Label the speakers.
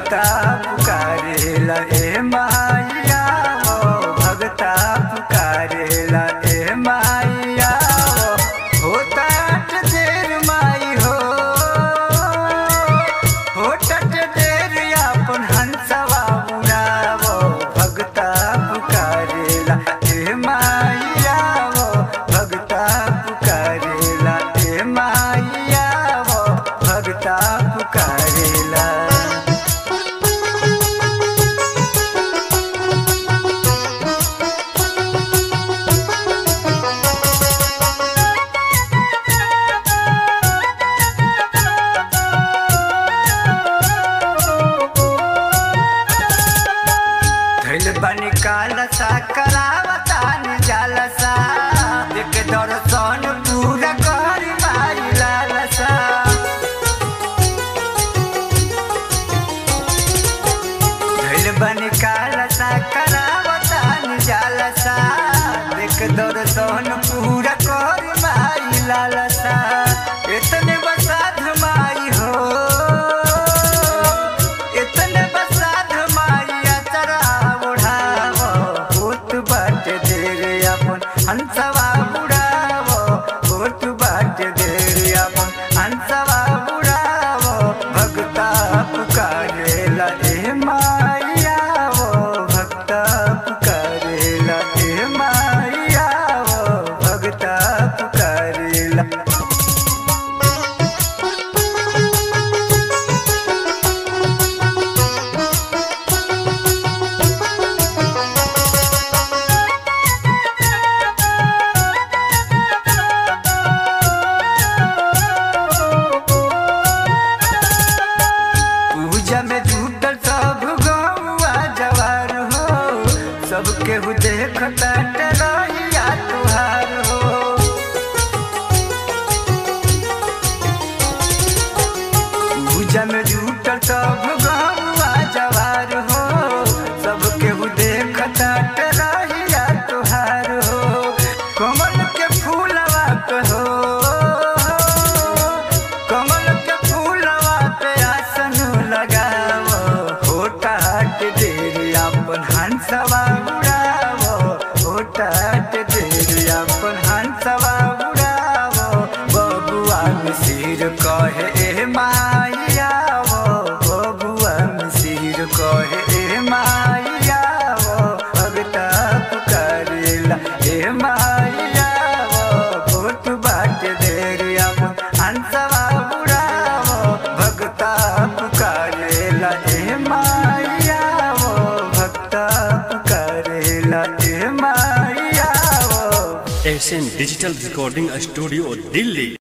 Speaker 1: भगता पुकारेला ए माइया वो भगता पुकारेला ए माइया वो होता देर माई हो टट देर अपन हंसवा उड़ावो भगता पुकारेला ए माइया वो भगता पुकारेला ए माइया वो भगता पुकारेला। बनी कालसा करावता निजालसा देख दर्शन पूरा करी माई लालसा। बनी कालसा करावता निजालसा देख दर्शन पूरा करी माई लालसा। इतने बसाध माई हो इतने बसाध माई अचरा हंसवा बुढ़ावो होठ बाट देर अपन हंसवा बुढ़ावो भगता पुकारेला ए माइया वो भगता पुकारेला ए माइया वो भगता पुकारेला। में झूठल सब गौवा जवार हो सबके हु देखता रहिया तुहार हो। पूजा में झूठल सब गौवा जवार हो सबके हु देखता रहिया तुहार हो। कमल के फूलवा पे हो कमल के फूलवा पे आसन लगावो होटाट देर अपन हंसवा उड़ावो होटाट देर अपन हंसवा उड़ावो। बबुआ मिसिर कहे ए माइया वो बबुआ मिसिर कहे ए माइया वो भगता पुकारेला ए माइया वो होठ बाट देर अपन हंसवा उड़ावो भगता पुकारेला ए माइया वो भगता पुकारेला ए माइया वो।
Speaker 2: SN digital recording studio Delhi.